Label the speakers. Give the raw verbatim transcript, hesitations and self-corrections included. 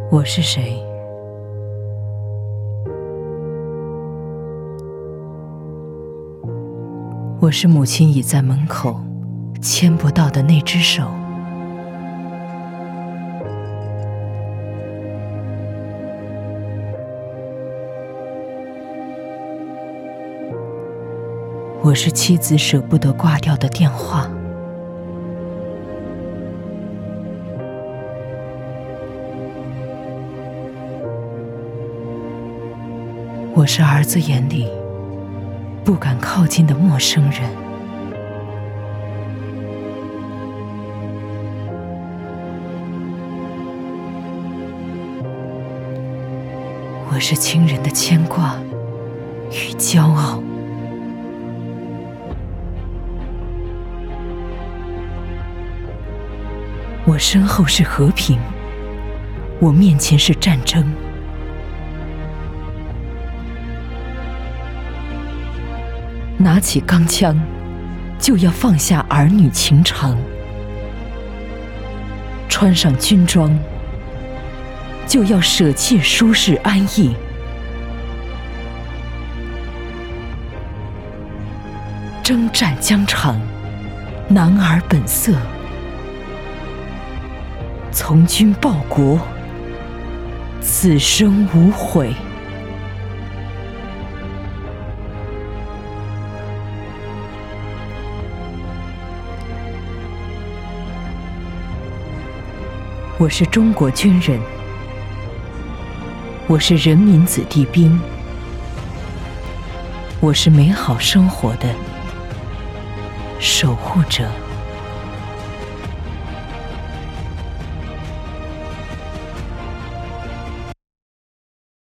Speaker 1: 我是谁？我是母亲倚在门口牵不到的那只手。我是妻子舍不得挂掉的电话。我是儿子眼里不敢靠近的陌生人。我是亲人的牵挂与骄傲。我身后是和平，我面前是战争。拿起钢枪，就要放下儿女情长；穿上军装，就要舍弃舒适安逸。征战疆场，男儿本色；从军报国，此生无悔。我是中国军人，我是人民子弟兵，我是美好生活的守护者。